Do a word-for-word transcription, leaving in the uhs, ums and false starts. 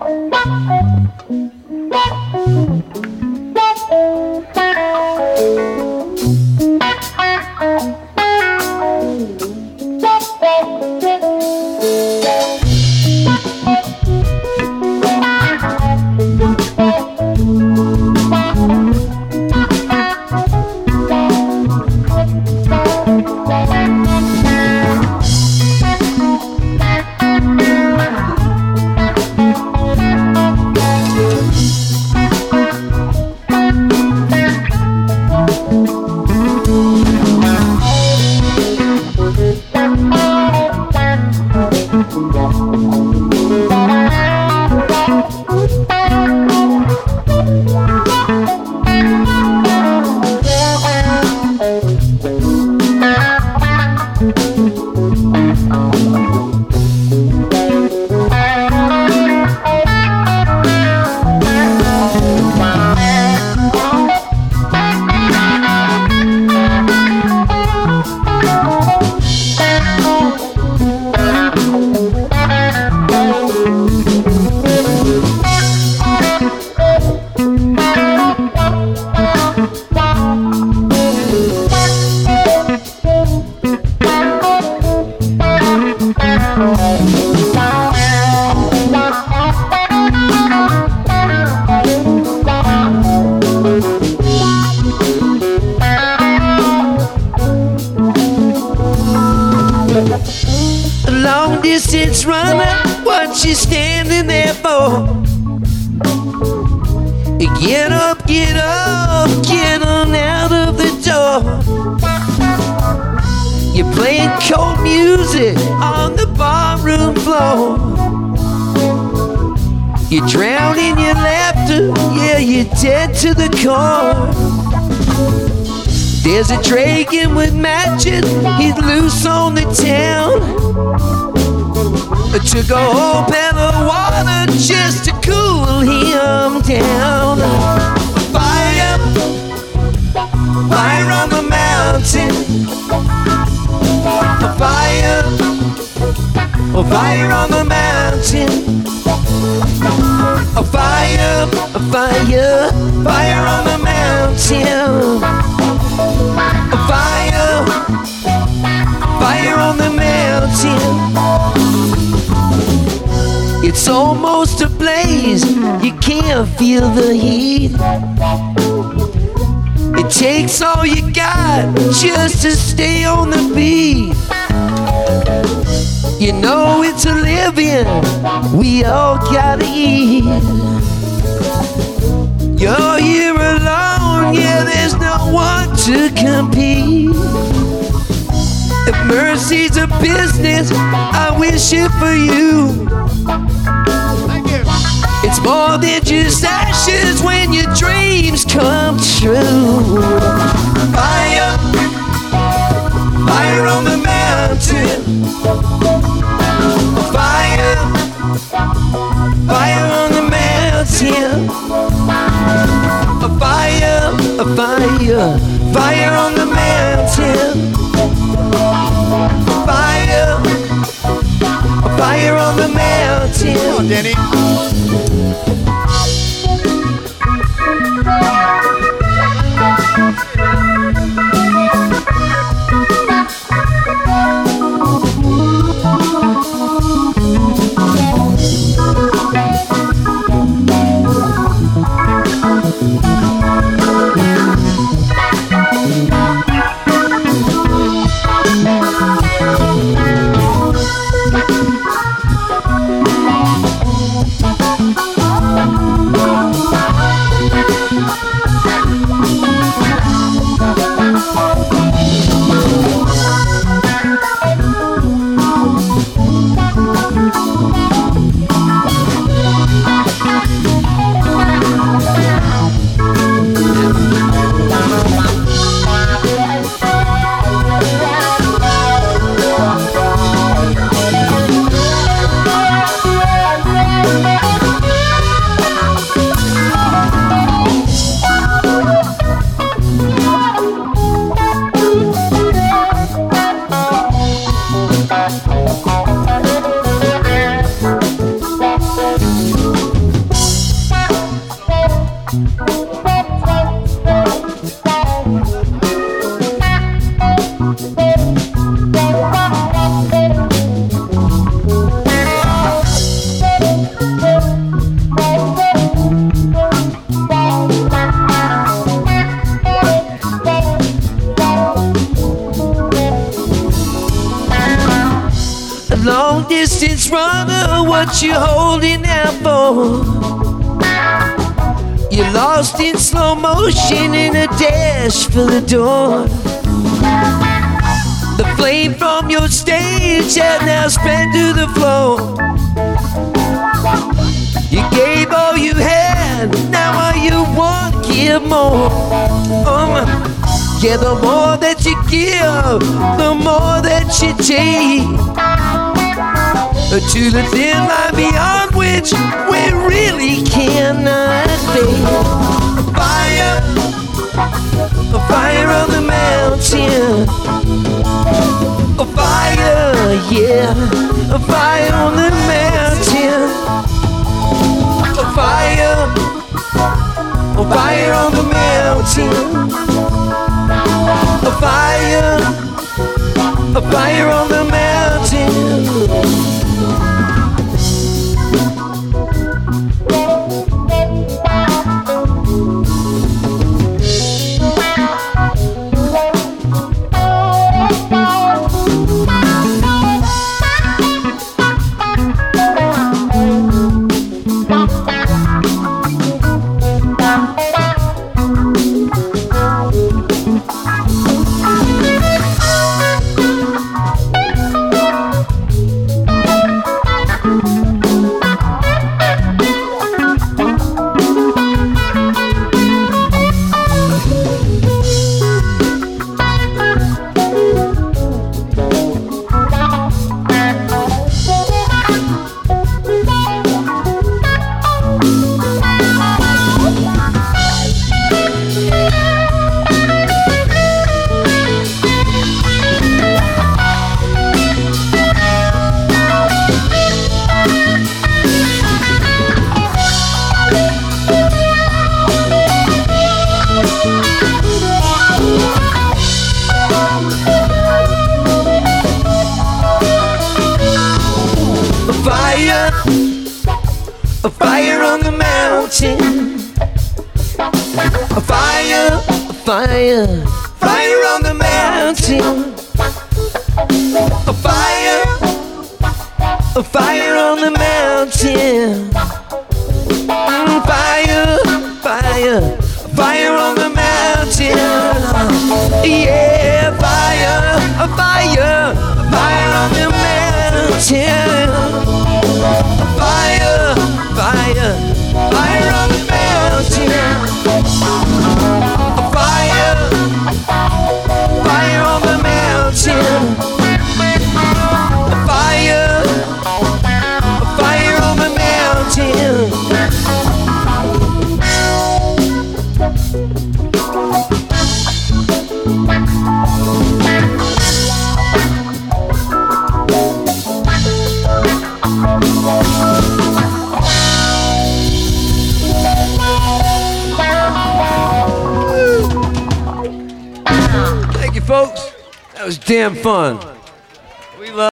Long distance runner, what you standing there for? Get up, get up, get on out of the door. You're playing cold music on the barroom floor. You're drowning your laughter, yeah, you're dead to the core. There's a dragon with magic, he's loose on the town. Took a whole pail of water just to cool him down. Fire, fire on the mountain. Fire, fire on the mountain. Fire, fire, fire on the mountain. Fire, fire on the mountain. It's almost ablaze, you can't feel the heat. It takes all you got just to stay on the beat. You know it's a living, we all gotta eat. You're here alone, yeah, there's no one to compete. If mercy's a business, I wish it for you. Thank you. It's more than just ashes when your dreams come true. Fire, fire on the mountain. Fire, fire on the mountain. A fire, a fire, fire on the mountain. Fire, a fire on the mountain. Come on, Denny. seconds runner, what you holding out for? You're lost in slow motion in a dash for the door. The flame from your stage has now spread to the floor. You gave all you had, now all you want, give more. Um, yeah, the more that you give, the more that you take. To the thin line beyond which we really cannot fade. Fire, a fire on the mountain. A fire, yeah, a fire on the mountain. A fire, a fire on the mountain. A fire, a fire on the mountain. A fire on the mountain. A fire, a fire, fire on the mountain. A fire, a fire on the mountain. Mm, fire, fire, fire on the mountain. Yeah, fire, a fire, fire on the mountain. Fire, fire, fire on the mountain. Fire, fire on the mountain. Fire, fire on the mountain. Thank you, folks. That was damn fun.